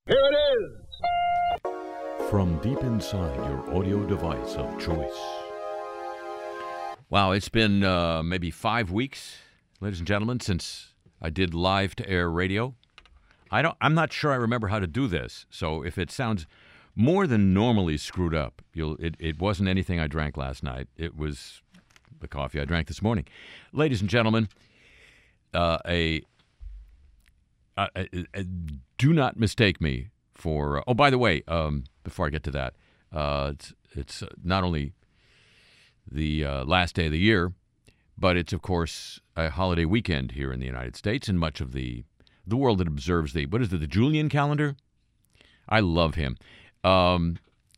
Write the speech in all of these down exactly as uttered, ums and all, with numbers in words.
Here it is! From deep inside your audio device of choice. Wow, it's been uh, maybe five weeks, ladies and gentlemen, since I did live-to-air radio. I don't, I'm not sure I remember how to do this, so if it sounds more than normally screwed up, you'll, it, it wasn't anything I drank last night. It was the coffee I drank this morning. Ladies and gentlemen, uh, a, a, a, a do not mistake me for... Uh, oh, by the way, um, before I get to that, uh, it's, it's not only the uh, last day of the year, but it's, of course, a holiday weekend here in the United States and much of the the world that observes the, what is it, the Julian calendar? I love him. Um,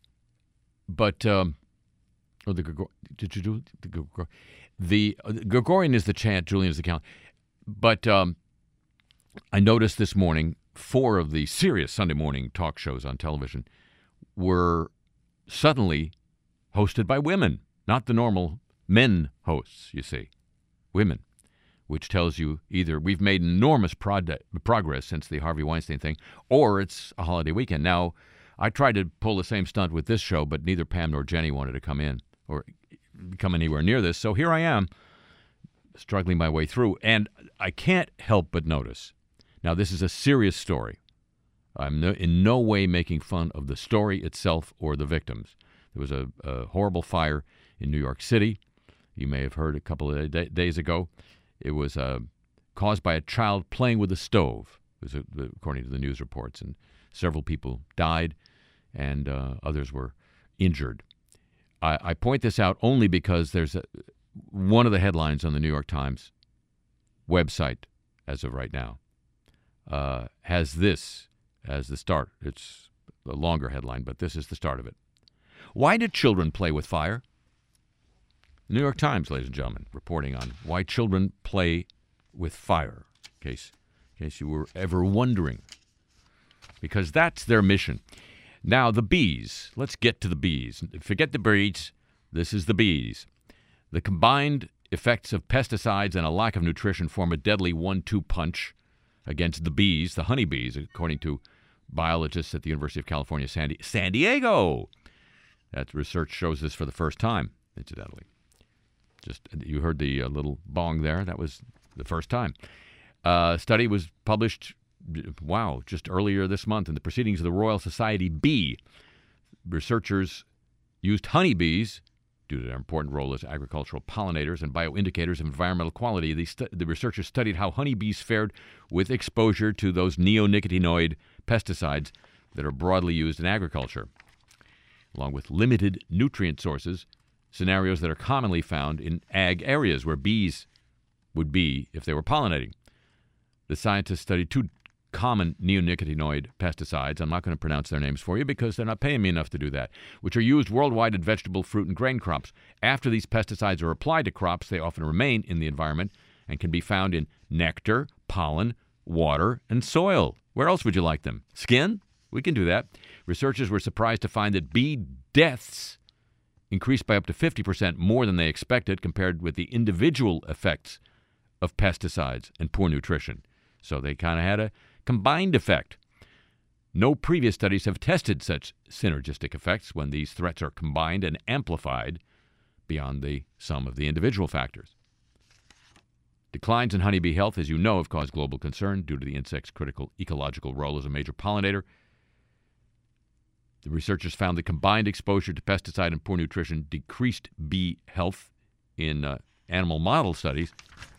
but, um, oh, the, Gregor, did you do the, Gregor, the, uh, the Gregorian is the chant, Julian is the calendar. But um, I noticed this morning, four of the serious Sunday morning talk shows on television were suddenly hosted by women, not the normal men hosts, you see, women. Which tells you either we've made enormous prod- progress since the Harvey Weinstein thing, or it's a holiday weekend. Now, I tried to pull the same stunt with this show, but neither Pam nor Jenny wanted to come in or come anywhere near this. So here I am, struggling my way through. And I can't help but notice. Now, this is a serious story. I'm no, in no way making fun of the story itself or the victims. There was a, a horrible fire in New York City. You may have heard a couple of day- days ago. It was uh, caused by a child playing with a stove, it was, uh, according to the news reports, and several people died, and uh, others were injured. I, I point this out only because there's a, one of the headlines on the New York Times website, as of right now, uh, has this as the start. It's a longer headline, but this is the start of it. Why did children play with fire? New York Times, ladies and gentlemen, reporting on why children play with fire, in case, in case you were ever wondering. Because that's their mission. Now, the bees. Let's get to the bees. Forget the birds. This is the bees. The combined effects of pesticides and a lack of nutrition form a deadly one two punch against the bees, the honeybees, according to biologists at the University of California, San, Di- San Diego. That research shows this for the first time, incidentally. Just you heard the uh, little bong there. That was the first time. Uh, study was published, wow, just earlier this month in the Proceedings of the Royal Society Bee. Researchers used honeybees, due to their important role as agricultural pollinators and bioindicators of environmental quality. The, stu- the researchers studied how honeybees fared with exposure to those neonicotinoid pesticides that are broadly used in agriculture, along with limited nutrient sources, scenarios that are commonly found in ag areas where bees would be if they were pollinating. The scientists studied two common neonicotinoid pesticides, I'm not going to pronounce their names for you because they're not paying me enough to do that, which are used worldwide in vegetable, fruit, and grain crops. After these pesticides are applied to crops, they often remain in the environment and can be found in nectar, pollen, water, and soil. Where else would you like them? Skin? We can do that. Researchers were surprised to find that bee deaths increased by up to fifty percent more than they expected compared with the individual effects of pesticides and poor nutrition. So they kind of had a combined effect. No previous studies have tested such synergistic effects when these threats are combined and amplified beyond the sum of the individual factors. Declines in honeybee health, as you know, have caused global concern due to the insect's critical ecological role as a major pollinator. The researchers found that combined exposure to pesticide and poor nutrition decreased bee health in uh, animal model studies.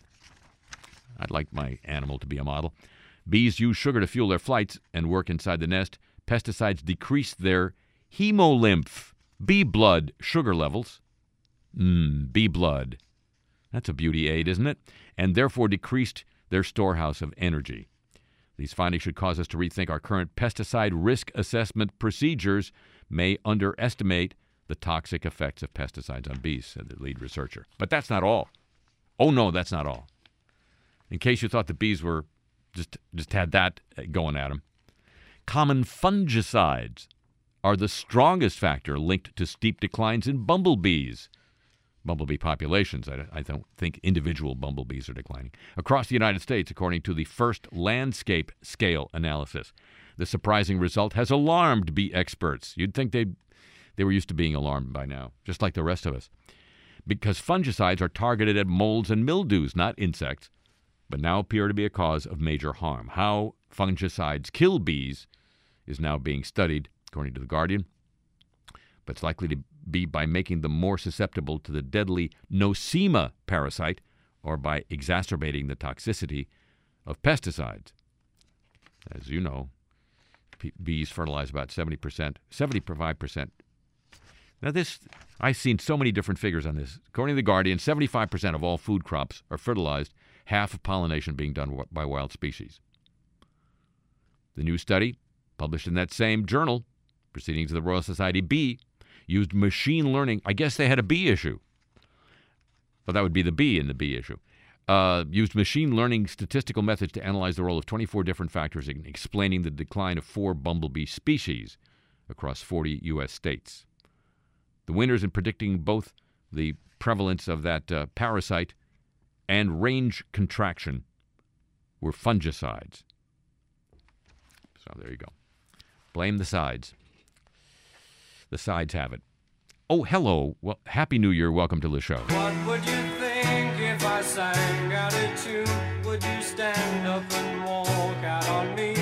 I'd like my animal to be a model. Bees use sugar to fuel their flights and work inside the nest. Pesticides decrease their hemolymph, bee blood sugar levels. Mmm, bee blood. That's a beauty aid, isn't it? And therefore decreased their storehouse of energy. These findings should cause us to rethink our current pesticide risk assessment procedures may underestimate the toxic effects of pesticides on bees, said the lead researcher. But that's not all. Oh, no, that's not all. In case you thought the bees were just, just had that going at them, common fungicides are the strongest factor linked to steep declines in bumblebees. Bumblebee populations. I, I don't think individual bumblebees are declining. Across the United States, according to the first landscape scale analysis, The surprising result has alarmed bee experts. You'd think they they were used to being alarmed by now, just like the rest of us. Because fungicides are targeted at molds and mildews, not insects, but now appear to be a cause of major harm. How fungicides kill bees is now being studied, according to The Guardian, but it's likely to be by making them more susceptible to the deadly Nosema parasite or by exacerbating the toxicity of pesticides. As you know, bees fertilize about seventy percent, seventy-five percent. Now this, I've seen so many different figures on this. According to The Guardian, seventy-five percent of all food crops are fertilized, half of pollination being done by wild species. The new study, published in that same journal, Proceedings of the Royal Society Bee, used machine learning. I guess they had a bee issue. Well, that would be the bee in the bee issue. Uh, used machine learning statistical methods to analyze the role of twenty-four different factors in explaining the decline of four bumblebee species across forty U S states. The winners in predicting both the prevalence of that uh, parasite and range contraction were fungicides. So there you go. Blame the sides. The sides have it. Oh, hello. Well, Happy New Year. Welcome to the show. What would you think if I sang out a tune? Would you stand up and walk out on me?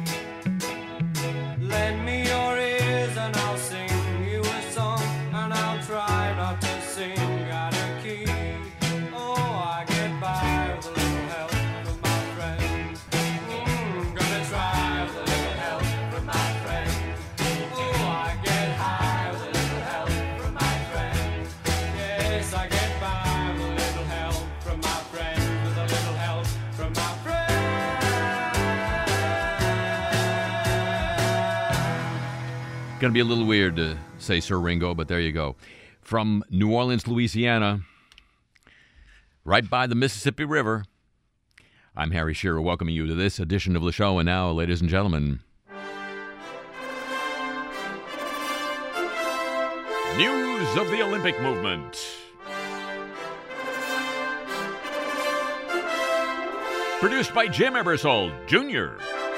Lend me your ears and I'll sing you a song, and I'll try not to sing out of key. Oh, I get by with a little help from my friends. Mm, gonna try with a little help from my friends. Oh, I get high with a little help from my friends. Yes, I get by with a little help from my friends, with a little help from my friends. Going to be a little weird to say Sir Ringo, but there you go. From New Orleans, Louisiana, right by the Mississippi River, I'm Harry Shearer, welcoming you to this edition of the show. And now, ladies and gentlemen, news of the Olympic movement. Produced by Jim Ebersol, Junior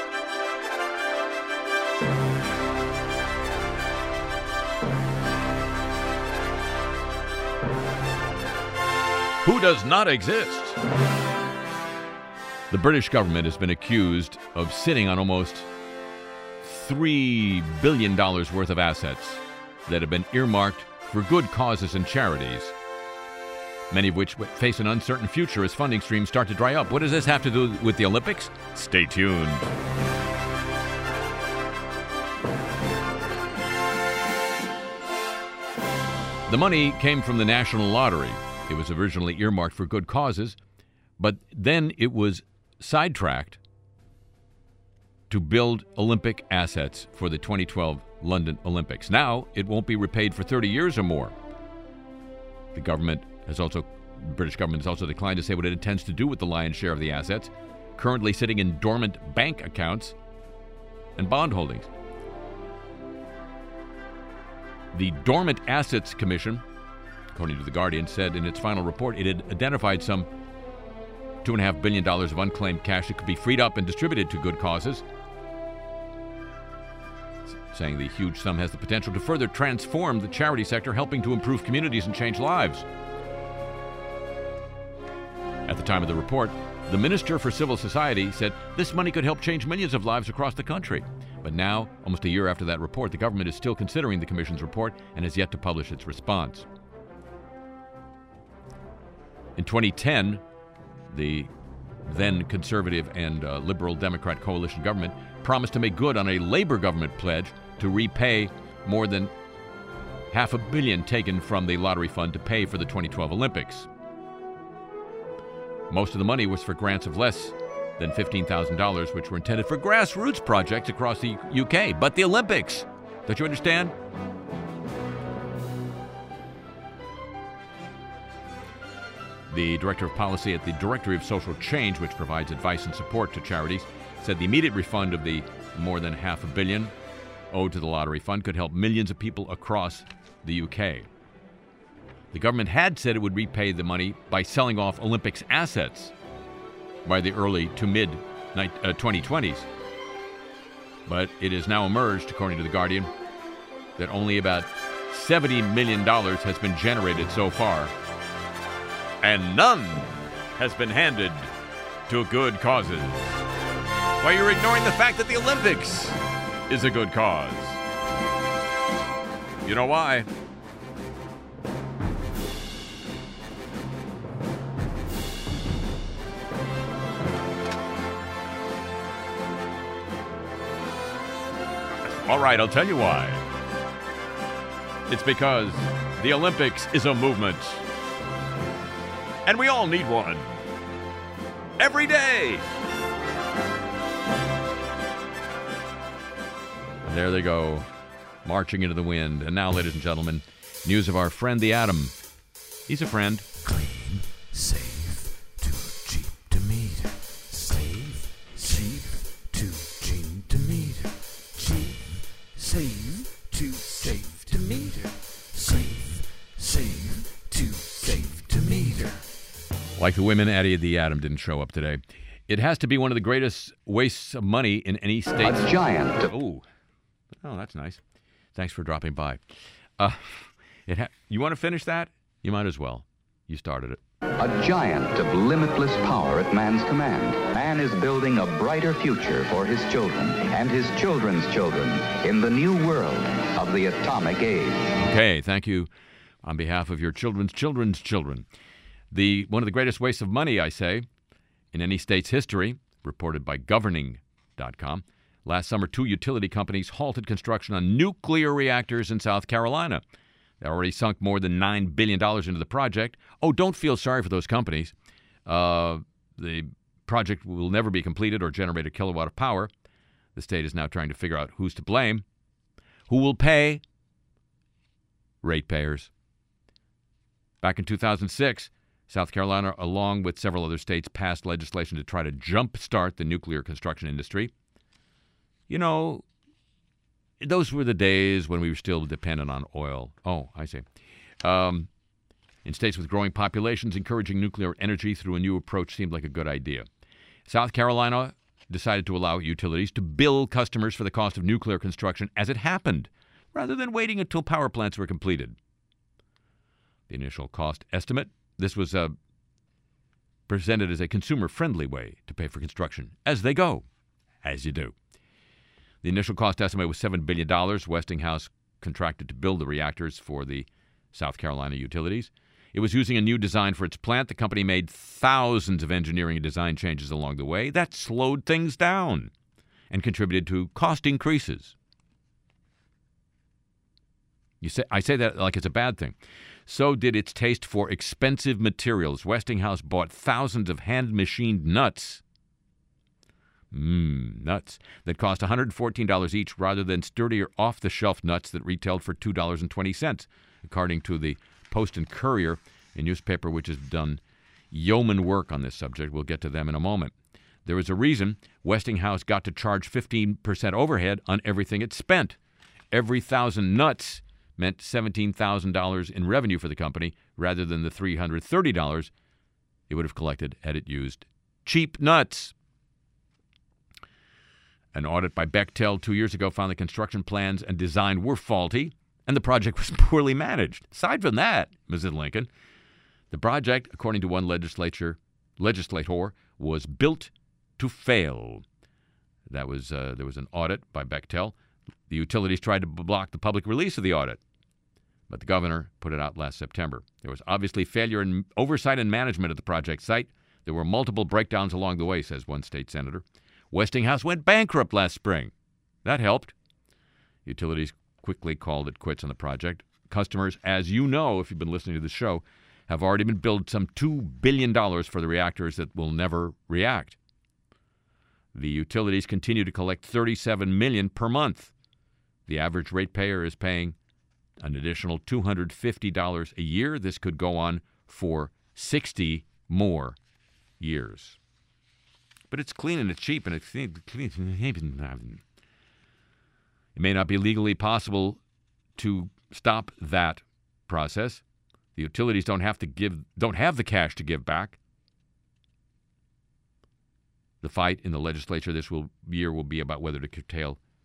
Who does not exist? The British government has been accused of sitting on almost three billion dollars worth of assets that have been earmarked for good causes and charities, many of which face an uncertain future as funding streams start to dry up. What does this have to do with the Olympics? Stay tuned. The money came from the National Lottery. It was originally earmarked for good causes, but then it was sidetracked to build Olympic assets for the twenty twelve London Olympics. Now, it won't be repaid for thirty years or more. The government has also, the British government has also declined to say what it intends to do with the lion's share of the assets, currently sitting in dormant bank accounts and bond holdings. The Dormant Assets Commission, according to The Guardian, said in its final report it had identified some two point five billion dollars of unclaimed cash that could be freed up and distributed to good causes, saying the huge sum has the potential to further transform the charity sector, helping to improve communities and change lives. At the time of the report, the Minister for Civil Society said this money could help change millions of lives across the country. But now, almost a year after that report, the government is still considering the Commission's report and has yet to publish its response. In twenty ten, the then Conservative and uh, Liberal Democrat coalition government promised to make good on a Labor government pledge to repay more than half a billion taken from the lottery fund to pay for the twenty twelve Olympics. Most of the money was for grants of less than fifteen thousand dollars, which were intended for grassroots projects across the U K. But the Olympics, don't you understand? The Director of Policy at the Directory of Social Change, which provides advice and support to charities, said the immediate refund of the more than half a billion owed to the lottery fund could help millions of people across the U K. The government had said it would repay the money by selling off Olympics assets by the early to mid twenty twenties. But it has now emerged, according to The Guardian, that only about seventy million dollars has been generated so far, and none has been handed to good causes. While you're ignoring the fact that the Olympics is a good cause. You know why? All right, I'll tell you why. It's because the Olympics is a movement. And we all need one. Every day. And there they go, marching into the wind. And now, ladies and gentlemen, news of our friend the Atom. He's a friend. Clean, safe, too cheap to meter. Safe, cheap, too cheap to meter. Cheap, safe, too safe to meter. Safe, safe, too safe to meter. Like the women, Eddie the Atom didn't show up today. It has to be one of the greatest wastes of money in any state. A giant. Oh, oh, that's nice. Thanks for dropping by. Uh, it ha- you want to finish that? You might as well. You started it. A giant of limitless power at man's command. Man is building a brighter future for his children and his children's children in the new world of the atomic age. Okay, thank you on behalf of your children's children's children. The one of the greatest wastes of money, I say, in any state's history, reported by governing dot com. Last summer, two utility companies halted construction on nuclear reactors in South Carolina. They already sunk more than nine billion dollars into the project. Oh, don't feel sorry for those companies. Uh, the project will never be completed or generate a kilowatt of power. The state is now trying to figure out who's to blame. Who will pay? Ratepayers. Back in two thousand six, South Carolina, along with several other states, passed legislation to try to jumpstart the nuclear construction industry. You know, those were the days when we were still dependent on oil. Oh, I see. Um, in states with growing populations, encouraging nuclear energy through a new approach seemed like a good idea. South Carolina decided to allow utilities to bill customers for the cost of nuclear construction as it happened, rather than waiting until power plants were completed. The initial cost estimate, this was uh, presented as a consumer-friendly way to pay for construction, as they go, as you do. The initial cost estimate was seven billion dollars. Westinghouse contracted to build the reactors for the South Carolina utilities. It was using a new design for its plant. The company made thousands of engineering and design changes along the way. That slowed things down and contributed to cost increases. You say, I say that like it's a bad thing. So did its taste for expensive materials. Westinghouse bought thousands of hand-machined nuts. Mmm, nuts that cost one hundred fourteen dollars each rather than sturdier off-the-shelf nuts that retailed for two dollars and twenty cents, according to the Post and Courier, a newspaper which has done yeoman work on this subject. We'll get to them in a moment. There was a reason Westinghouse got to charge fifteen percent overhead on everything it spent. Every thousand nuts meant seventeen thousand dollars in revenue for the company rather than the three hundred thirty dollars it would have collected had it used cheap nuts. An audit by Bechtel two years ago found the construction plans and design were faulty, and the project was poorly managed. Aside from that, Missus Lincoln, the project, according to one legislature, legislator, was built to fail. That was uh, there was an audit by Bechtel. The utilities tried to block the public release of the audit, but the governor put it out last September. There was obviously failure in oversight and management at the project site. There were multiple breakdowns along the way, says one state senator. Westinghouse went bankrupt last spring. That helped. Utilities quickly called it quits on the project. Customers, as you know, if you've been listening to the show, have already been billed some two billion dollars for the reactors that will never react. The utilities continue to collect thirty-seven million dollars per month. The average ratepayer is paying an additional two hundred fifty dollars a year. This could go on for sixty more years. But it's clean and it's cheap and it's clean. It may not be legally possible to stop that process. The utilities don't have to give, don't have the cash to give back. The fight in the legislature this will, year will be about whether to curtail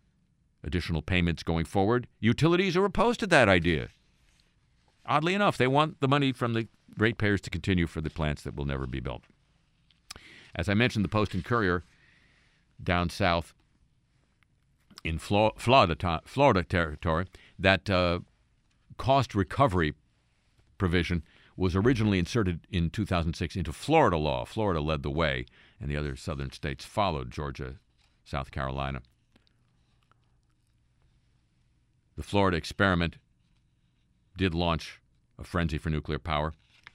additional payments going forward. Utilities are opposed to that idea. Oddly enough, they want the money from the ratepayers to continue for the plants that will never be built. As I mentioned, the Post and Courier down south in Flo- Florida, Florida territory, that uh, cost recovery provision was originally inserted in two thousand six into Florida law. Florida led the way, and the other southern states followed, Georgia, South Carolina. The Florida experiment did launch a frenzy for nuclear power.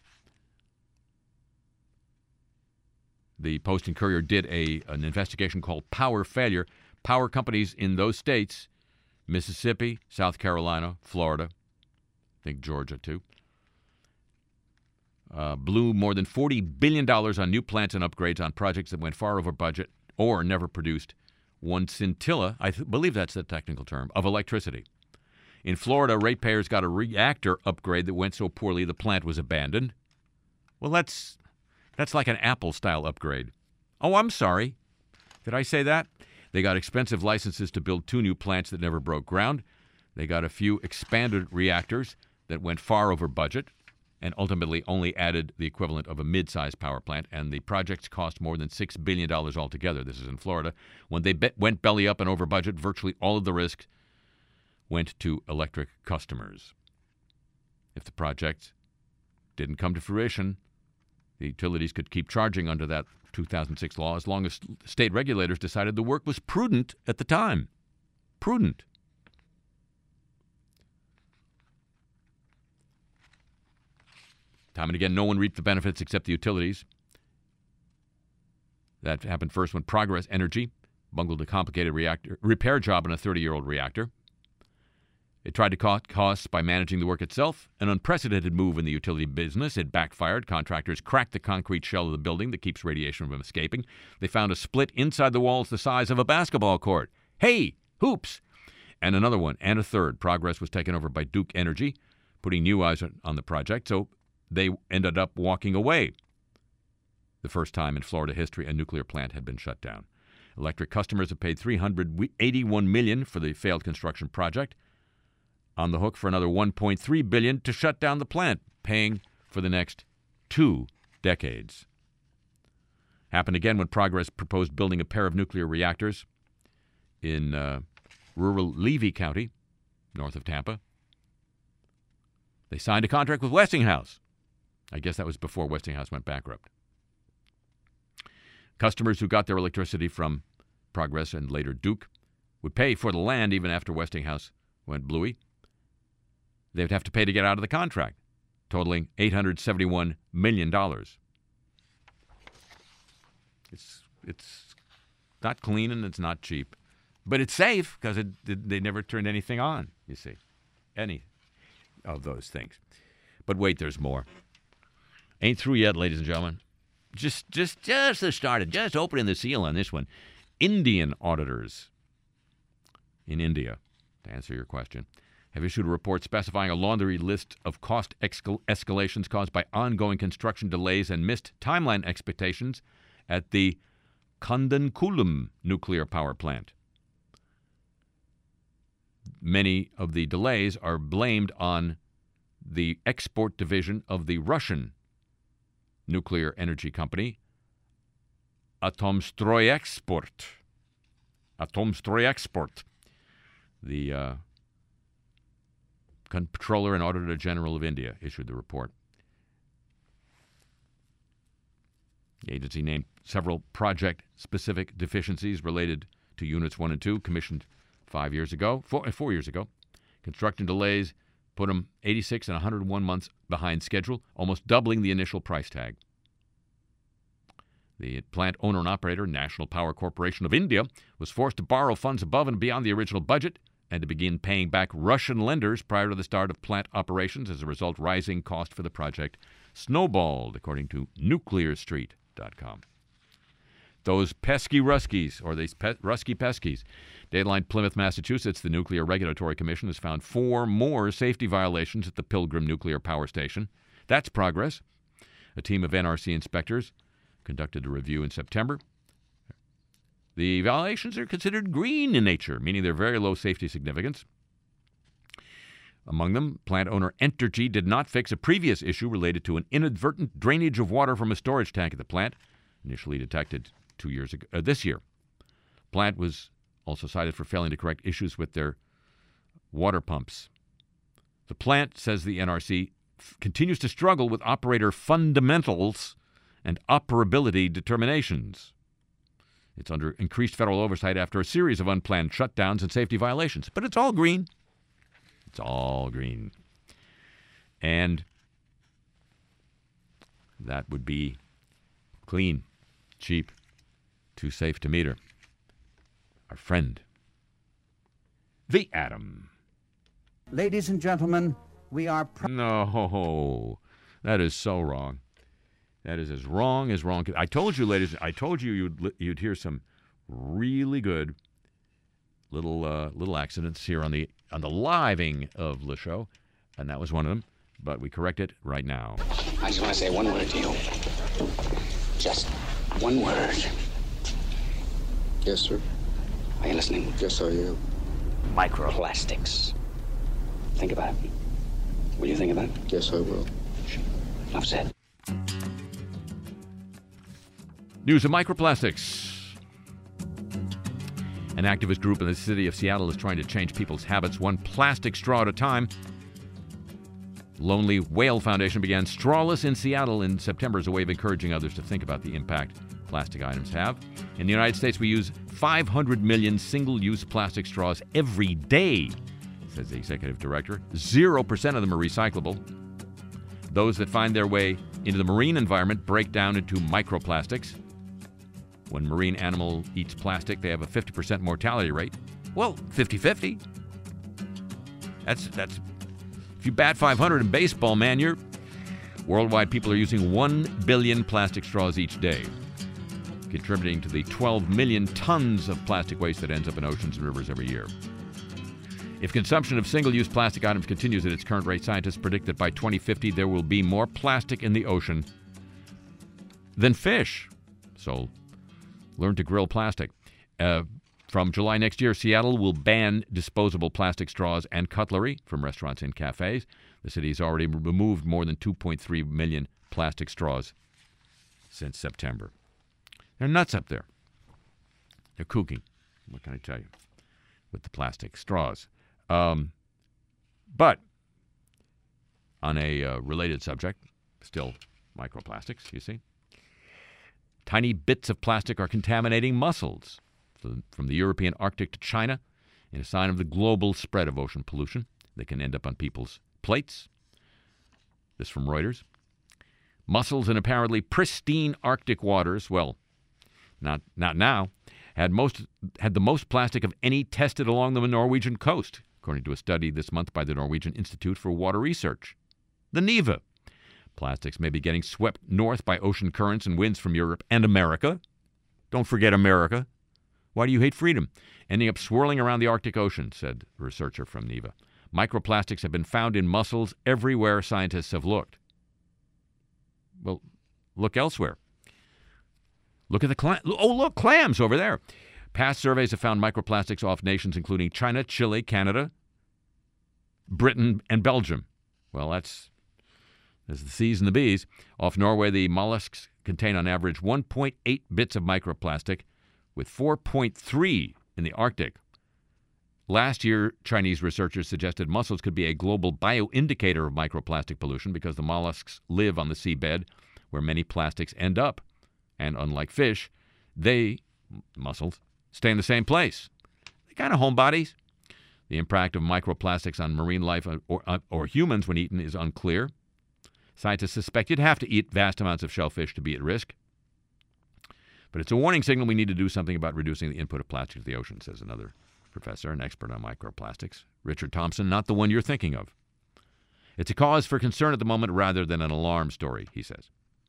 The Post and Courier did a an investigation called Power Failure. Power companies in those states, Mississippi, South Carolina, Florida, I think Georgia too, uh, blew more than forty billion dollars on new plants and upgrades on projects that went far over budget or never produced one scintilla, I th- believe that's the technical term, of electricity. In Florida, ratepayers got a reactor upgrade that went so poorly the plant was abandoned. Well, that's that's like an Apple-style upgrade. Oh, I'm sorry. Did I say that? They got expensive licenses to build two new plants that never broke ground. They got a few expanded reactors that went far over budget and ultimately only added the equivalent of a mid-sized power plant, and the projects cost more than six billion dollars altogether. This is in Florida. When they be- went belly up and over budget, virtually all of the risk went to electric customers. If the project didn't come to fruition, the utilities could keep charging under that two thousand six law as long as state regulators decided the work was prudent at the time. Prudent. Time and again, no one reaped the benefits except the utilities. That happened first when Progress Energy bungled a complicated reactor repair job on a thirty-year-old reactor. It tried to cut costs by managing the work itself, an unprecedented move in the utility business. It backfired. Contractors cracked the concrete shell of the building that keeps radiation from escaping. They found a split inside the walls the size of a basketball court. Hey, hoops! And another one, and a third. Progress was taken over by Duke Energy, putting new eyes on the project, so they ended up walking away. The first time in Florida history a nuclear plant had been shut down. Electric customers have paid three hundred eighty-one million dollars for the failed construction project, on the hook for another one point three billion dollars to shut down the plant, paying for the next two decades. Happened again when Progress proposed building a pair of nuclear reactors in uh, rural Levy County, north of Tampa. They signed a contract with Westinghouse. I guess that was before Westinghouse went bankrupt. Customers who got their electricity from Progress and later Duke would pay for the land even after Westinghouse went bluey. They would have to pay to get out of the contract, totaling eight hundred seventy-one million dollars. It's it's not clean and it's not cheap, but it's safe because it, it, they never turned anything on, you see, any of those things. But wait, there's more. Ain't through yet, ladies and gentlemen. Just, just, just the started, just opening the seal on this one. Indian auditors in India, to answer your question, have issued a report specifying a laundry list of cost escal- escalations caused by ongoing construction delays and missed timeline expectations at the Kudankulam nuclear power plant. Many of the delays are blamed on the export division of the Russian nuclear energy company, Atomstroyeksport. Atomstroyeksport. The uh, Comptroller and Auditor General of India issued the report. The agency named several project-specific deficiencies related to Units one and two, commissioned five years ago, four, four years ago. Construction delays put them eighty-six and one hundred one months behind schedule, almost doubling the initial price tag. The plant owner and operator, National Power Corporation of India, was forced to borrow funds above and beyond the original budget and to begin paying back Russian lenders prior to the start of plant operations. As a result, rising cost for the project snowballed, according to nuclear street dot com. Those pesky Ruskies, or these pe- Rusky Peskies. Dateline Plymouth, Massachusetts, the Nuclear Regulatory Commission has found four more safety violations at the Pilgrim Nuclear Power Station. That's progress. A team of N R C inspectors conducted a review in September. The violations are considered green in nature, meaning they're very low safety significance. Among them, plant owner Entergy did not fix a previous issue related to an inadvertent drainage of water from a storage tank at the plant, initially detected two years ago, uh, this year. Plant was also cited for failing to correct issues with their water pumps. The plant, says the N R C, f- continues to struggle with operator fundamentals and operability determinations. It's under increased federal oversight after a series of unplanned shutdowns and safety violations. But it's all green. It's all green. And that would be clean, cheap, too safe to meter. Our friend, the atom. Ladies and gentlemen, we are... Pr- no, that is so wrong. That is as wrong as wrong. I told you, ladies, I told you you'd you'd hear some really good little uh, little accidents here on the on the living of the show, and that was one of them. But we correct it right now. I just want to say one word to you. Just one word. Yes, sir. Are you listening? Yes, I am. Microplastics. Think about it. Will you think about it? Yes, I will. Enough said. News of microplastics. An activist group in the city of Seattle is trying to change people's habits one plastic straw at a time. Lonely Whale Foundation began Strawless in Seattle in September as a way of encouraging others to think about the impact plastic items have. In the United States, we use five hundred million single-use plastic straws every day, says the executive director. Zero percent of them are recyclable. Those that find their way into the marine environment break down into microplastics. When marine animal eats plastic, they have a fifty percent mortality rate. Well, fifty-fifty. That's, that's, if you bat five hundred in baseball, man, you're, worldwide people are using one billion plastic straws each day, contributing to the twelve million tons of plastic waste that ends up in oceans and rivers every year. If consumption of single-use plastic items continues at its current rate, scientists predict that by twenty fifty there will be more plastic in the ocean than fish. So learn to grill plastic. Uh, from July next year, Seattle will ban disposable plastic straws and cutlery from restaurants and cafes. The city has already removed more than two point three million plastic straws since September. They're nuts up there. They're kooky. What can I tell you? With the plastic straws. Um, but on a uh, related subject, still microplastics, you see. Tiny bits of plastic are contaminating mussels from the European Arctic to China in a sign of the global spread of ocean pollution. They can end up on people's plates. This from Reuters. Mussels in apparently pristine Arctic waters, well, not not now, had most had the most plastic of any tested along the Norwegian coast, according to a study this month by the Norwegian Institute for Water Research, the NIVA. Plastics may be getting swept north by ocean currents and winds from Europe and America. Don't forget America. Why do you hate freedom? Ending up swirling around the Arctic Ocean, said a researcher from NIVA. Microplastics have been found in mussels everywhere scientists have looked. Well, look elsewhere. Look at the clam. Oh, look, clams over there. Past surveys have found microplastics off nations including China, Chile, Canada, Britain, and Belgium. Well, that's as the C's and the B's. Off Norway, the mollusks contain on average one point eight bits of microplastic, with four point three in the Arctic. Last year, Chinese researchers suggested mussels could be a global bioindicator of microplastic pollution because the mollusks live on the seabed where many plastics end up. And unlike fish, they, mussels, stay in the same place. They're kind of homebodies. The impact of microplastics on marine life or, or, or humans when eaten is unclear. Scientists suspect you'd have to eat vast amounts of shellfish to be at risk. But it's a warning signal we need to do something about reducing the input of plastic to the ocean, says another professor, an expert on microplastics, Richard Thompson, not the one you're thinking of. It's a cause for concern at the moment rather than an alarm story, he says.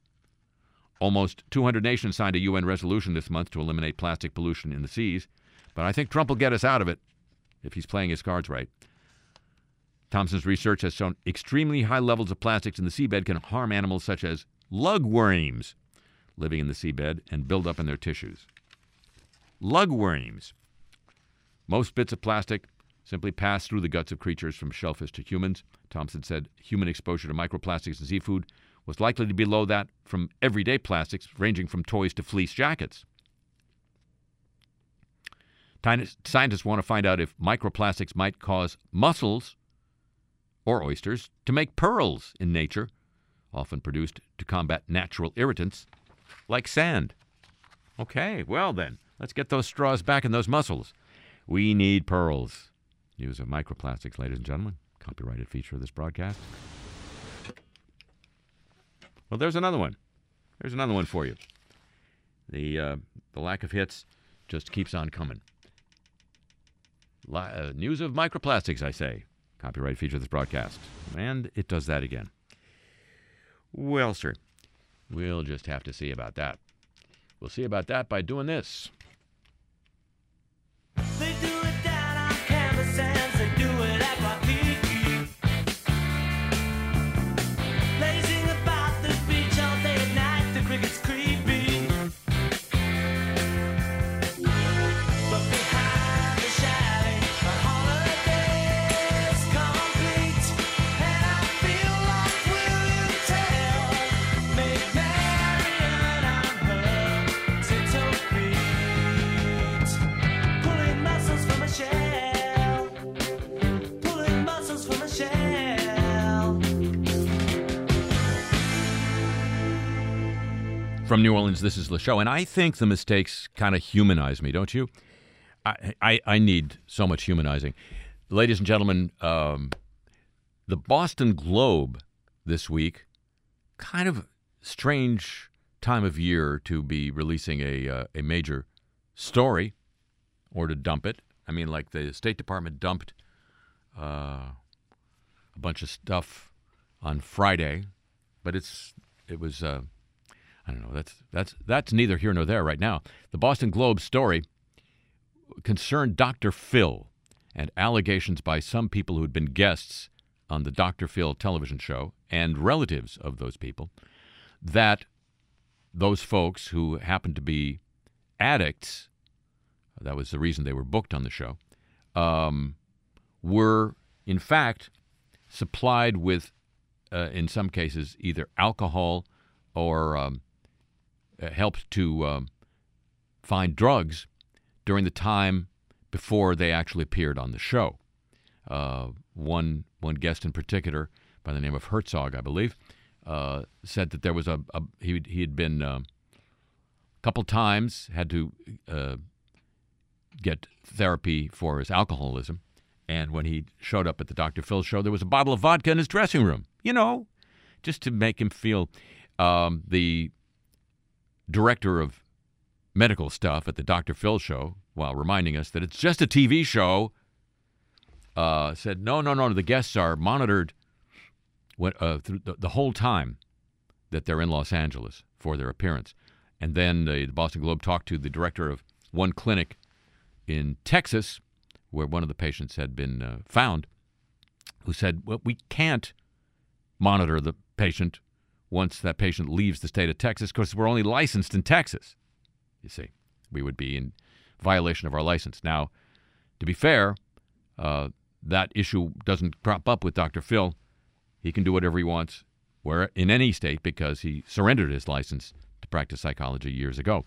Almost two hundred nations signed a U N resolution this month to eliminate plastic pollution in the seas, but I think Trump will get us out of it if he's playing his cards right. Thompson's research has shown extremely high levels of plastics in the seabed can harm animals such as lugworms living in the seabed and build up in their tissues. lugworms. Most bits of plastic simply pass through the guts of creatures from shellfish to humans. Thompson said human exposure to microplastics in seafood was likely to be below that from everyday plastics, ranging from toys to fleece jackets. Scientists want to find out if microplastics might cause mussels or oysters to make pearls in nature, often produced to combat natural irritants like sand. Okay, well then, let's get those straws back in those mussels. We need pearls. News of microplastics, ladies and gentlemen. Copyrighted feature of this broadcast. Well, there's another one. There's another one for you. The uh, the lack of hits just keeps on coming. Li- uh, news of microplastics, I say. Copyrighted feature of this broadcast. And it does that again. Well, sir, we'll just have to see about that. We'll see about that by doing this. They do it down on canvas sands, they do it at Waikiki. Lazing about the beach all day and night, the cricket's creepy. But behind the shouting, the holiday's complete. And I feel like William Tell, make merry on her tiptoe feet. Pulling muscles from a shell, pulling muscles from a shell. From New Orleans, this is the show, and I think the mistakes kind of humanize me, don't you? I, I, I need so much humanizing. Ladies and gentlemen, um, the Boston Globe this week, kind of strange time of year to be releasing a uh, a major story or to dump it. I mean, like the State Department dumped uh, a bunch of stuff on Friday, but it's it was uh, I don't know. That's that's that's neither here nor there right now. The Boston Globe story concerned Doctor Phil and allegations by some people who had been guests on the Doctor Phil television show and relatives of those people that those folks who happened to be addicts, that was the reason they were booked on the show, um, were in fact supplied with, uh, in some cases, either alcohol or um, helped to um, find drugs during the time before they actually appeared on the show. Uh, one one guest in particular, by the name of Herzog, I believe, uh, said that there was a, a he he had been uh, a couple times had to uh, get therapy for his alcoholism, and when he showed up at the Doctor Phil show, there was a bottle of vodka in his dressing room. You know, just to make him feel. Um, the director of medical stuff at the Doctor Phil show, while reminding us that it's just a T V show, uh, said, no, no, no, the guests are monitored what, uh, through the, the whole time that they're in Los Angeles for their appearance. And then the, the Boston Globe talked to the director of one clinic in Texas, where one of the patients had been uh, found, who said, well, we can't monitor the patient once that patient leaves the state of Texas because we're only licensed in Texas. You see, we would be in violation of our license. Now, to be fair, uh, that issue doesn't crop up with Doctor Phil. He can do whatever he wants where in any state because he surrendered his license to practice psychology years ago.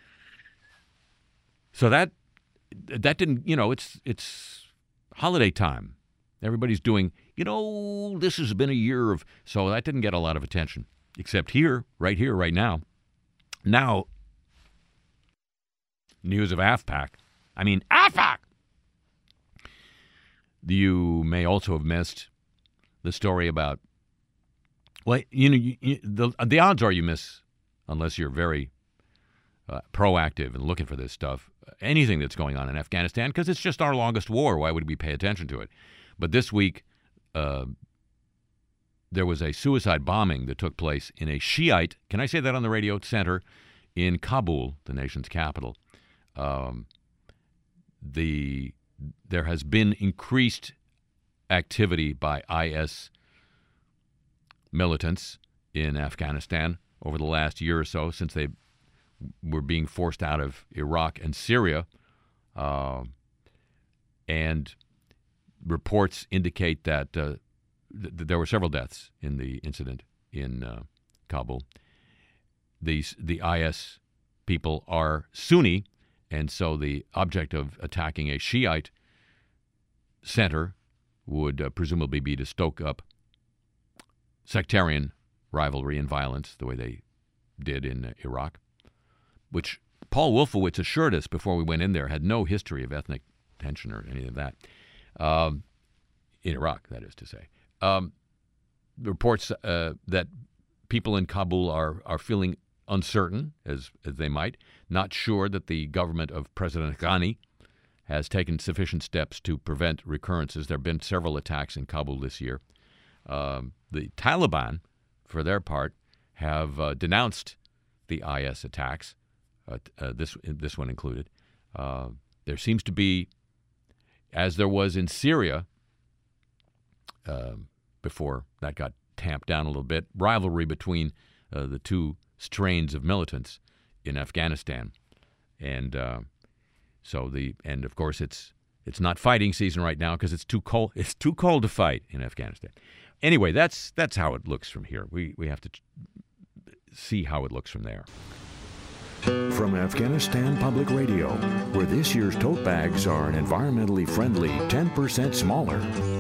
So that that didn't, you know, it's it's holiday time. Everybody's doing, you know, this has been a year of, so that didn't get a lot of attention, except here, right here, right now. Now, news of AFPAC. I mean, AFPAC! You may also have missed the story about, well, you know, you, you, the, the odds are you miss, unless you're very uh, proactive and looking for this stuff, anything that's going on in Afghanistan, because it's just our longest war. Why would we pay attention to it? But this week, uh, there was a suicide bombing that took place in a Shiite, can I say that on the radio, center in Kabul, the nation's capital. Um, the there has been increased activity by I S militants in Afghanistan over the last year or so since they were being forced out of Iraq and Syria. Uh, and reports indicate that uh, th- there were several deaths in the incident in uh, Kabul. These, the I S people are Sunni, and so the object of attacking a Shiite center would uh, presumably be to stoke up sectarian rivalry and violence the way they did in uh, Iraq, which Paul Wolfowitz assured us before we went in there had no history of ethnic tension or any of that. Um, in Iraq, that is to say. Um, reports uh, that people in Kabul are, are feeling uncertain, as, as they might, not sure that the government of President Ghani has taken sufficient steps to prevent recurrences. There have been several attacks in Kabul this year. Um, the Taliban, for their part, have uh, denounced the I S attacks, uh, uh, this this one included. Uh, there seems to be, as there was in Syria, uh, before that got tamped down a little bit, rivalry between uh, the two strains of militants in Afghanistan, and uh, so the and of course it's it's not fighting season right now because it's too cold. It's too cold to fight in Afghanistan. Anyway, that's that's how it looks from here. We we have to see how it looks from there. From Afghanistan Public Radio, where this year's tote bags are an environmentally friendly ten percent smaller.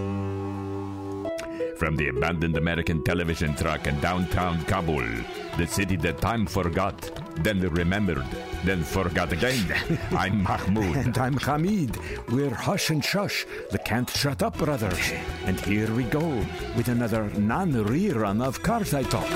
From the abandoned American television truck in downtown Kabul, the city that time forgot, then remembered, then forgot again. I'm Mahmoud. And I'm Hamid. We're Hush and Shush, the Can't Shut Up Brothers. And here we go with another non-rerun of Cars I Talk.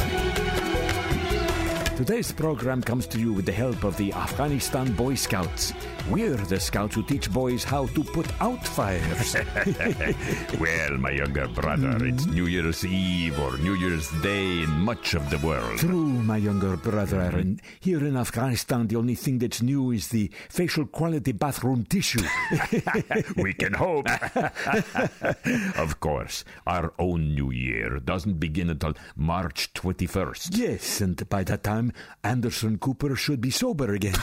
Today's program comes to you with the help of the Afghanistan Boy Scouts. We're the scouts who teach boys how to put out fires. Well, my younger brother, mm-hmm. It's New Year's Eve or New Year's Day in much of the world. True, my younger brother. Mm-hmm. And here in Afghanistan, the only thing that's new is the facial quality bathroom tissue. We can hope. Of course, our own New Year doesn't begin until March twenty-first. Yes, and by that time, Anderson Cooper should be sober again.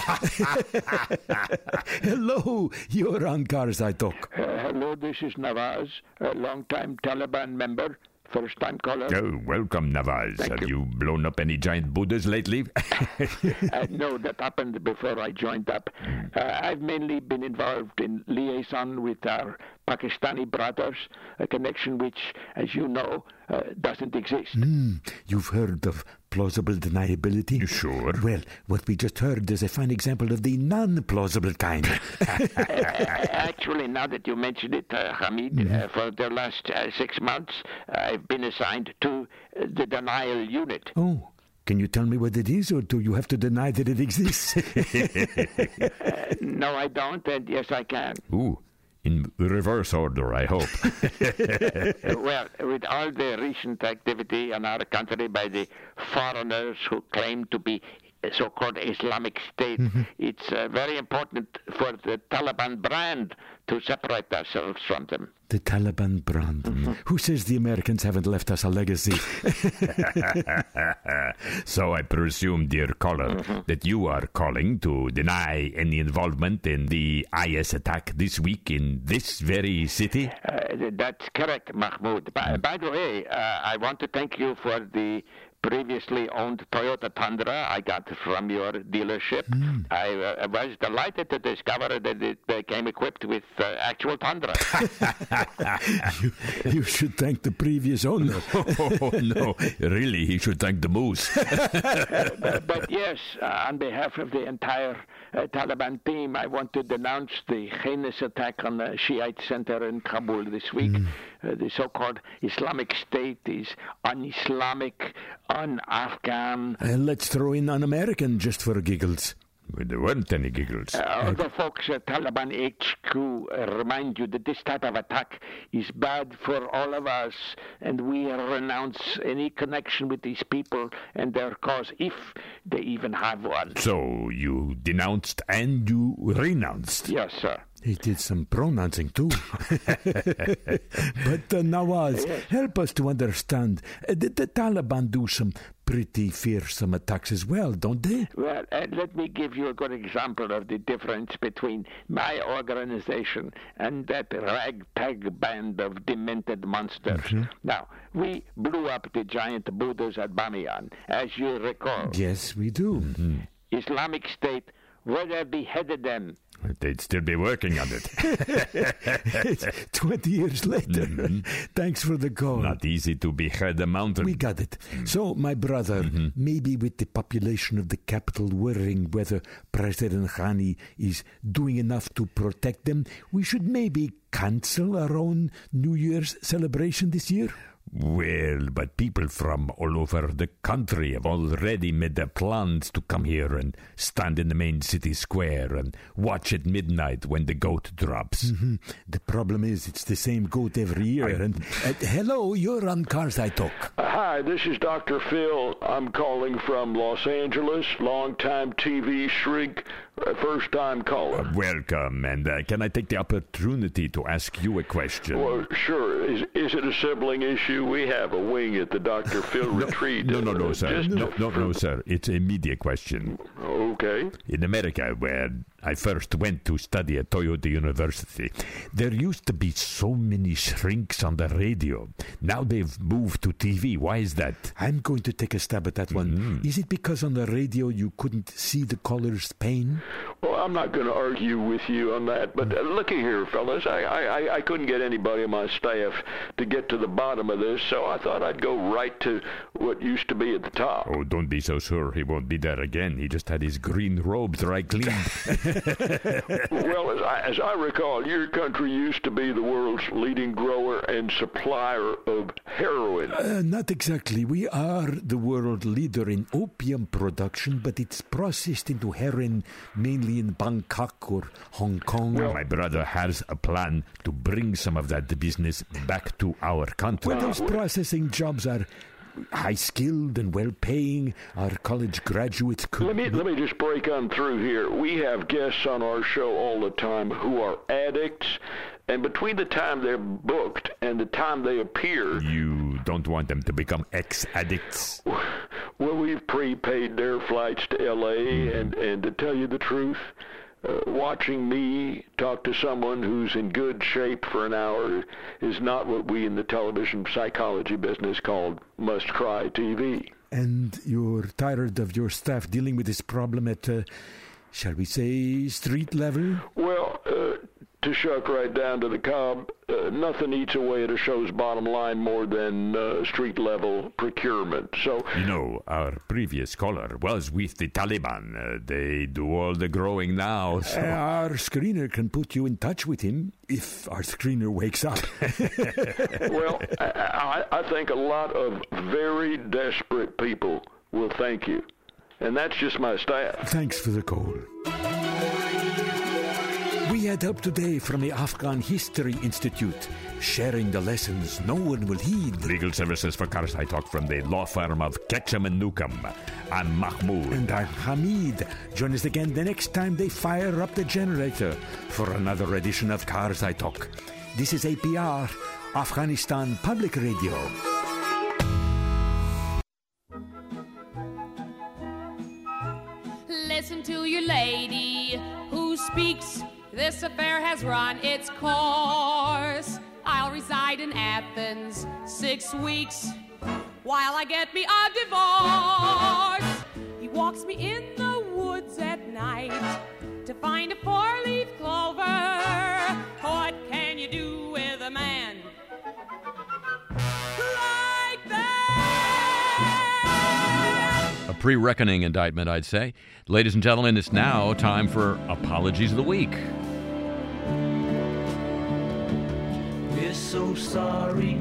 Hello, you're on Cars I Talk. Uh, hello, this is Nawaz, a long-time Taliban member, first-time caller. Oh, welcome, Nawaz. Thank Have you. you blown up any giant Buddhas lately? uh, no, that happened before I joined up. Uh, I've mainly been involved in liaison with our Pakistani brothers, a connection which, as you know, uh, doesn't exist. Mm, you've heard of plausible deniability? Sure. Well, what we just heard is a fine example of the non-plausible kind. uh, actually, now that you mention it, uh, Hamid, mm-hmm. uh, for the last uh, six months, uh, I've been assigned to uh, the denial unit. Oh. Can you tell me what it is, or do you have to deny that it exists? uh, no, I don't, and yes, I can. Ooh. In reverse order, I hope. Well, with all the recent activity in our country by the foreigners who claim to be so-called Islamic State, mm-hmm. it's uh, very important for the Taliban brand to separate ourselves from them. The Taliban brand. Mm-hmm. Who says the Americans haven't left us a legacy? So I presume, dear caller, mm-hmm. that you are calling to deny any involvement in the I S attack this week in this very city? Uh, that's correct, Mahmoud. By, by the way, uh, I want to thank you for the previously owned Toyota Tundra I got from your dealership. Mm. I uh, was delighted to discover that it uh, came equipped with uh, actual Tundra. you, you should thank the previous owner. Oh, no, really, he should thank the moose. but, but yes, uh, on behalf of the entire uh, Taliban team, I want to denounce the heinous attack on the Shiite center in Kabul this week. Mm. Uh, the so-called Islamic State is un-Islamic, un-Afghan. Uh, let's throw in un-American just for giggles. Well, there weren't any giggles. Uh, other folks at Taliban H Q uh, remind you that this type of attack is bad for all of us, and we renounce any connection with these people and their cause, if they even have one. So you denounced and you renounced? Yes, sir. He did some pronouncing too. But uh, Nawaz, Yes. help us to understand. Uh, the, the Taliban do some pretty fearsome attacks as well, don't they? Well, uh, let me give you a good example of the difference between my organization and that ragtag band of demented monsters. Mm-hmm. Now, we blew up the giant Buddhas at Bamiyan, as you recall. Yes, we do. Islamic State would have beheaded them. They'd still be working on it. It's twenty years later. Thanks for the call. Not easy to behead a mountain. We got it. So, my brother, maybe with the population of the capital worrying whether President Ghani is doing enough to protect them, we should maybe cancel our own New Year's celebration this year? Well, but people from all over the country have already made their plans to come here and stand in the main city square and watch at midnight when the goat drops. Mm-hmm. The problem is it's the same goat every year. I- And uh, hello, you're on Cars I Talk. Hi, this is Doctor Phil. I'm calling from Los Angeles, longtime T V shrink, uh, first-time caller. Welcome, and uh, can I take the opportunity to ask you a question? Well, sure. Is is it a sibling issue? We have a wing at the Doctor Phil retreat. No, no, no, Uh, sir. just No, to- no, no, sir. It's a media question. Okay. In America, where I first went to study at Toyota University, there used to be so many shrinks on the radio. Now they've moved to T V. Why is that? I'm going to take a stab at that one. Is it because on the radio you couldn't see the caller's pain? Well, I'm not going to argue with you on that, but uh, looky here, fellas. I, I, I- I couldn't get anybody on my staff to get to the bottom of this, so I thought I'd go right to what used to be at the top. Oh, don't be so sure. He won't be there again. He just had his green robe dry cleaned. Well, as I, as I recall, your country used to be the world's leading grower and supplier of heroin. Uh, not exactly. We are the world leader in opium production, but it's processed into heroin mainly in Bangkok or Hong Kong. My brother has a plan to bring some of that business back to our country. Well, those processing jobs are high-skilled and well-paying. Our college graduates could... Let me let me just break on through here. We have guests on our show all the time who are addicts, and between the time they're booked and the time they appear, You don't want them to become ex-addicts? well, we've prepaid their flights to L A, and and to tell you the truth, uh, watching me talk to someone who's in good shape for an hour is not what we in the television psychology business called must-cry T V. And you're tired of your staff dealing with this problem at, uh, shall we say, street level? Well, uh, to shuck right down to the cob, uh, nothing eats away at a show's bottom line more than uh, street-level procurement. So, You know, our previous caller was with the Taliban. Uh, they do all the growing now. Uh, So. our screener can put you in touch with him if our screener wakes up. well, I, I, I think a lot of very desperate people will thank you. And that's just my staff. Thanks for the call. We had help today from the Afghan History Institute, sharing the lessons no one will heed. Legal services for Cars I Talk from the law firm of Ketchum and Newcomb. I'm Mahmoud. And I'm Hamid. Join us again the next time they fire up the generator for another edition of Cars I Talk. This is A P R, Afghanistan Public Radio. Listen to your lady who speaks. This affair has run its course. I'll reside in Athens six weeks while I get me a divorce. He walks me in the woods at night to find a four-leaf clover. What can you do with a man like that? A pre-reckoning indictment, I'd say. Ladies and gentlemen, it's now time for Apologies of the Week. We're so sorry.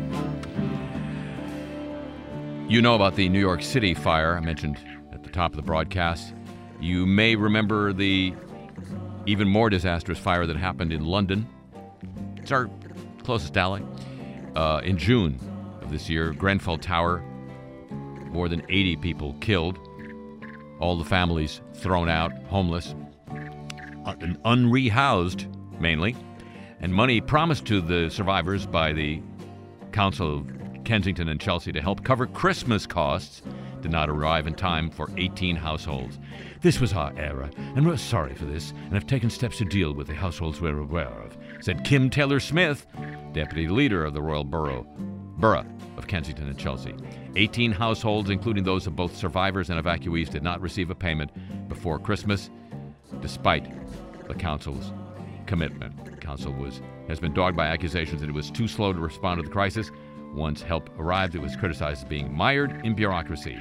You know about the New York City fire I mentioned at the top of the broadcast. You may remember the even more disastrous fire that happened in London. It's our closest ally. Uh, in June of this year, Grenfell Tower, more than eighty people killed. All the families thrown out, homeless, un- unrehoused mainly, and money promised to the survivors by the Council of Kensington and Chelsea to help cover Christmas costs did not arrive in time for eighteen households. This was our error, and we're sorry for this, and have taken steps to deal with the households we're aware of, said Kim Taylor-Smith, deputy leader of the Royal Borough, Borough of Kensington and Chelsea. eighteen households, including those of both survivors and evacuees, did not receive a payment before Christmas, despite the council's commitment. The council was has been dogged by accusations that it was too slow to respond to the crisis. Once help arrived, it was criticized as being mired in bureaucracy.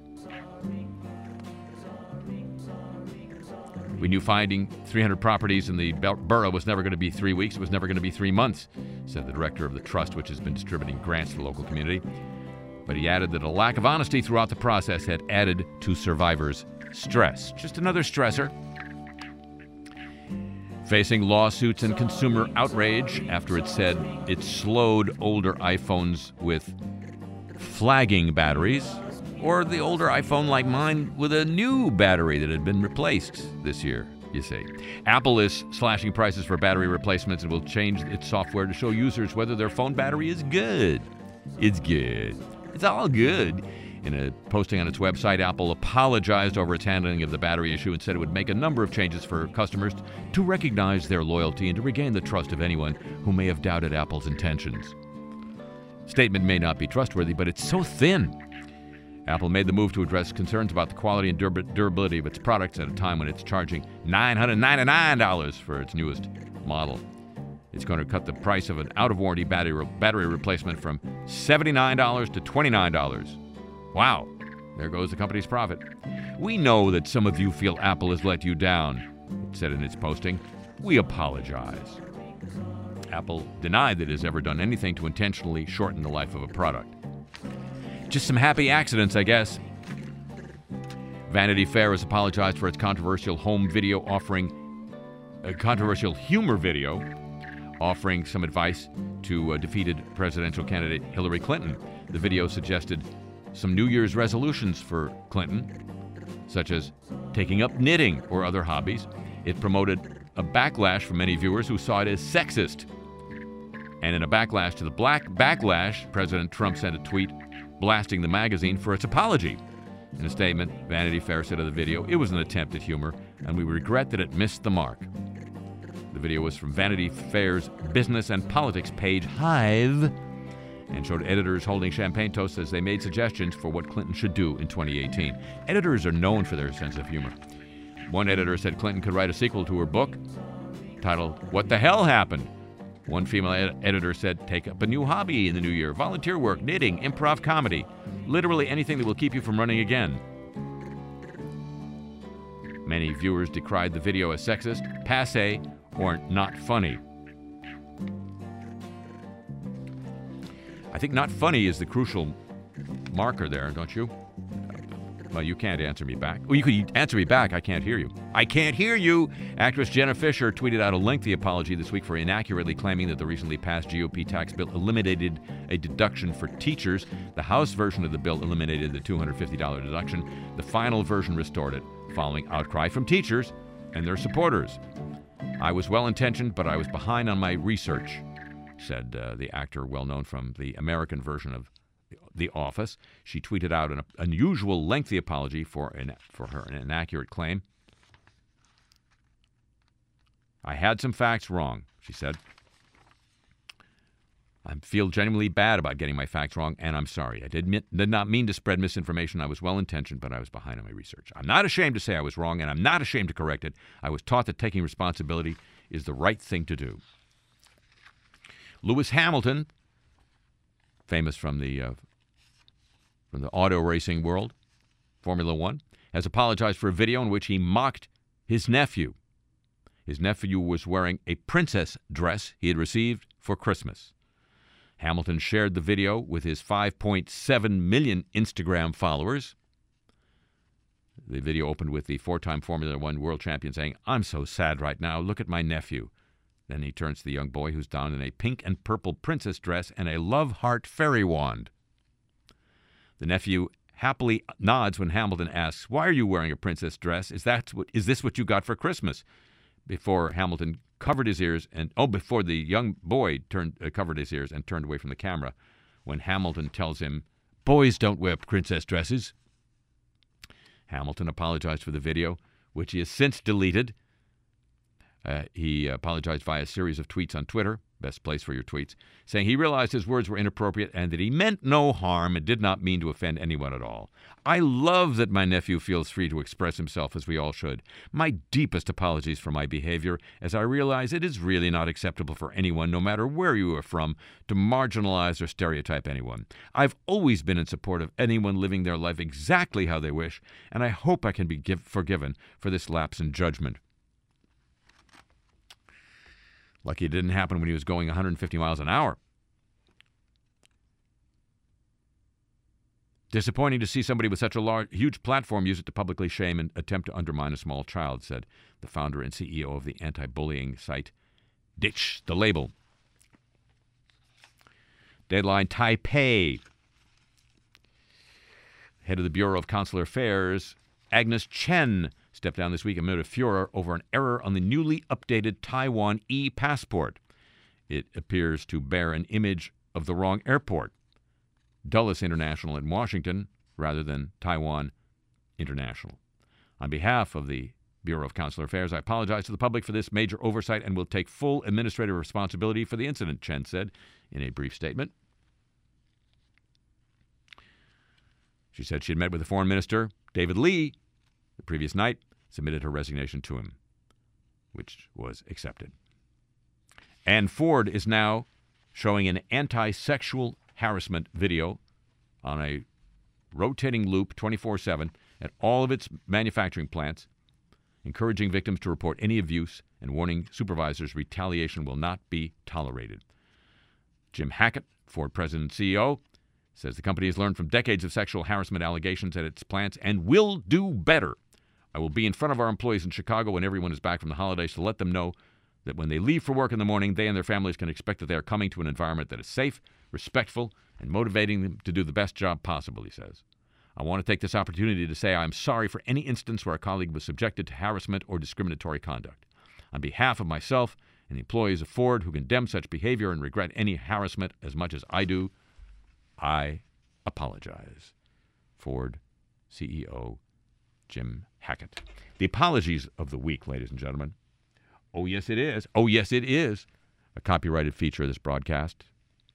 We knew finding three hundred properties in the borough was never going to be three weeks. It was never going to be three months, said the director of the trust, which has been distributing grants to the local community. But he added that a lack of honesty throughout the process had added to survivors' stress. Just another stressor. Facing lawsuits and consumer outrage after it said it slowed older iPhones with flagging batteries, or the older iPhone like mine with a new battery that had been replaced this year, you see. Apple is slashing prices for battery replacements and will change its software to show users whether their phone battery is good. It's good. It's all good. In a posting on its website, Apple apologized over its handling of the battery issue and said it would make a number of changes for customers to recognize their loyalty and to regain the trust of anyone who may have doubted Apple's intentions. Statement may not be trustworthy, but it's so thin. Apple made the move to address concerns about the quality and dura- durability of its products at a time when it's charging nine hundred ninety-nine dollars for its newest model. It's going to cut the price of an out-of-warranty battery, re- battery replacement from seventy-nine dollars to twenty-nine dollars. Wow, there goes the company's profit. We know that some of you feel Apple has let you down, it said in its posting. We apologize. Apple denied that it has ever done anything to intentionally shorten the life of a product. Just some happy accidents, I guess. Vanity Fair has apologized for its controversial home video offering, a controversial humor video, offering some advice to uh, defeated presidential candidate Hillary Clinton. The video suggested some New Year's resolutions for Clinton, such as taking up knitting or other hobbies. It promoted a backlash from many viewers who saw it as sexist. And in a backlash to the black backlash, President Trump sent a tweet blasting the magazine for its apology. In a statement, Vanity Fair said of the video, it was an attempt at humor, and we regret that it missed the mark. The video was from Vanity Fair's business and politics page, Hive, and showed editors holding champagne toasts as they made suggestions for what Clinton should do in twenty eighteen. Editors are known for their sense of humor. One editor said Clinton could write a sequel to her book titled, What the Hell Happened? One female ed- editor said, take up a new hobby in the new year, volunteer work, knitting, improv comedy, literally anything that will keep you from running again. Many viewers decried the video as sexist, passé, or not funny. I think not funny is the crucial marker there, don't you? Well, you can't answer me back. Well, you could answer me back. I can't hear you. I can't hear you! Actress Jenna Fisher tweeted out a lengthy apology this week for inaccurately claiming that the recently passed G O P tax bill eliminated a deduction for teachers. The House version of the bill eliminated the two hundred fifty dollars deduction. The final version restored it, following outcry from teachers and their supporters. I was well-intentioned, but I was behind on my research, said uh, the actor, well known from the American version of The Office. She tweeted out an unusual lengthy apology for an, for her an inaccurate claim. I had some facts wrong, she said. I feel genuinely bad about getting my facts wrong, and I'm sorry. I did, did not mean to spread misinformation. I was well-intentioned, but I was behind on my research. I'm not ashamed to say I was wrong, and I'm not ashamed to correct it. I was taught that taking responsibility is the right thing to do. Lewis Hamilton, famous from the uh, from the auto racing world, Formula One, has apologized for a video in which he mocked his nephew. His nephew was wearing a princess dress he had received for Christmas. Hamilton shared the video with his five point seven million Instagram followers. The video opened with the four-time Formula One world champion saying, I'm so sad right now. Look at my nephew. Then he turns to the young boy who's donned in a pink and purple princess dress and a love heart fairy wand. The nephew happily nods when Hamilton asks, why are you wearing a princess dress? Is that what, is this what you got for Christmas? Before Hamilton covered his ears, and oh, before the young boy turned uh, covered his ears and turned away from the camera when Hamilton tells him, "Boys don't wear princess dresses." Hamilton apologized for the video, which he has since deleted. Uh, he apologized via a series of tweets on Twitter, best place for your tweets, saying he realized his words were inappropriate and that he meant no harm and did not mean to offend anyone at all. "I love that my nephew feels free to express himself, as we all should. My deepest apologies for my behavior, as I realize it is really not acceptable for anyone, no matter where you are from, to marginalize or stereotype anyone. I've always been in support of anyone living their life exactly how they wish, and I hope I can be give- forgiven for this lapse in judgment." Lucky it didn't happen when he was going one hundred fifty miles an hour. Disappointing to see somebody with such a large, huge platform use it to publicly shame and attempt to undermine a small child, said the founder and C E O of the anti-bullying site Ditch the Label. Deadline Taipei. Head of the Bureau of Consular Affairs, Agnes Chen, stepped down this week amid a furor over an error on the newly updated Taiwan e-passport. It appears to bear an image of the wrong airport, Dulles International in Washington, rather than Taiwan International. On behalf of the Bureau of Consular Affairs, I apologize to the public for this major oversight and will take full administrative responsibility for the incident, Chen said in a brief statement. She said she had met with the Foreign Minister, David Lee, the previous night, submitted her resignation to him, which was accepted. And Ford is now showing an anti-sexual harassment video on a rotating loop twenty-four seven at all of its manufacturing plants, encouraging victims to report any abuse and warning supervisors retaliation will not be tolerated. Jim Hackett, Ford president and C E O, says the company has learned from decades of sexual harassment allegations at its plants and will do better. I will be in front of our employees in Chicago when everyone is back from the holidays to let them know that when they leave for work in the morning, they and their families can expect that they are coming to an environment that is safe, respectful, and motivating them to do the best job possible, he says. I want to take this opportunity to say I am sorry for any instance where a colleague was subjected to harassment or discriminatory conduct. On behalf of myself and the employees of Ford who condemn such behavior and regret any harassment as much as I do, I apologize. Ford C E O Jim Hackett. The apologies of the week, ladies and gentlemen. Oh, yes, it is. Oh, yes, it is a copyrighted feature of this broadcast.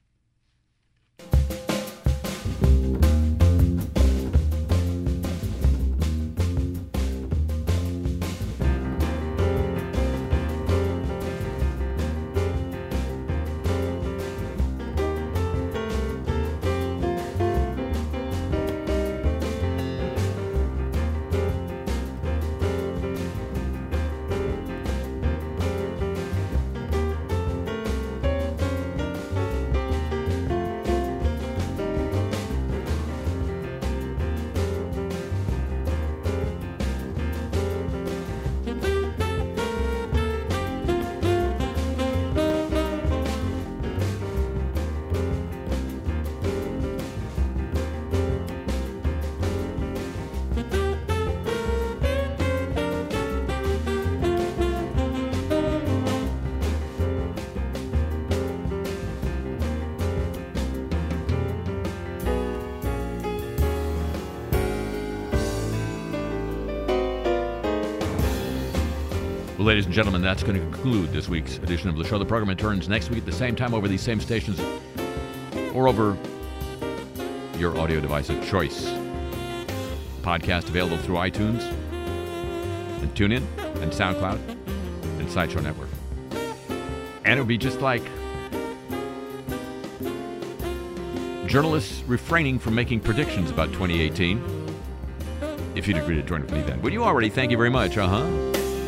Well, ladies and gentlemen, that's going to conclude this week's edition of the show. The program returns next week at the same time over these same stations or over your audio device of choice. Podcast available through iTunes and TuneIn and SoundCloud and Sideshow Network. And it would be just like journalists refraining from making predictions about twenty eighteen if you'd agree to join with me then. Would you already? Thank you very much. Uh-huh.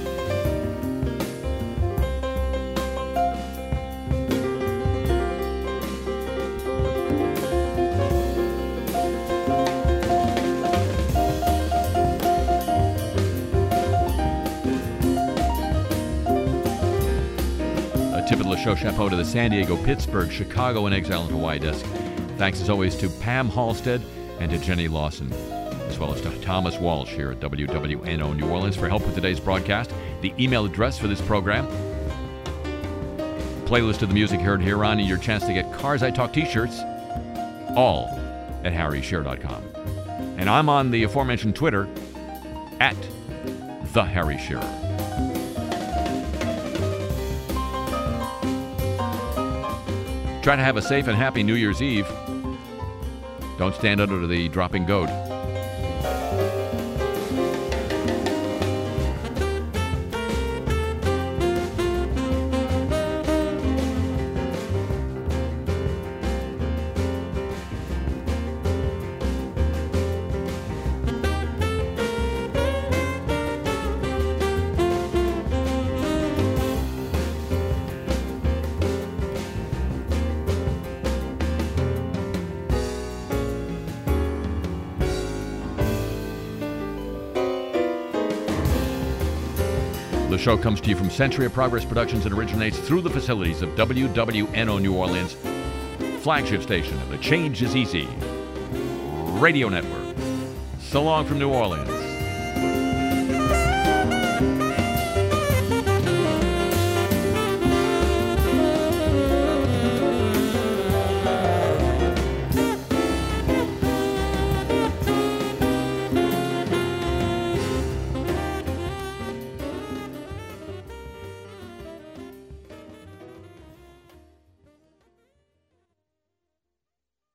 Show chapeau to the San Diego, Pittsburgh, Chicago, and Exile and Hawaii desk. Thanks as always to Pam Halstead and to Jenny Lawson, as well as to Thomas Walsh here at W W N O New Orleans for help with today's broadcast. The email address for this program, playlist of the music heard here on and your chance to get Cars I Talk t-shirts, all at harry shearer dot com. And I'm on the aforementioned Twitter, at The Harry Shearer. Try to have a safe and happy New Year's Eve. Don't stand under the dropping goat. The show comes to you from Century of Progress Productions and originates through the facilities of W W N O New Orleans, flagship station of the Change is Easy radio network. So long from New Orleans.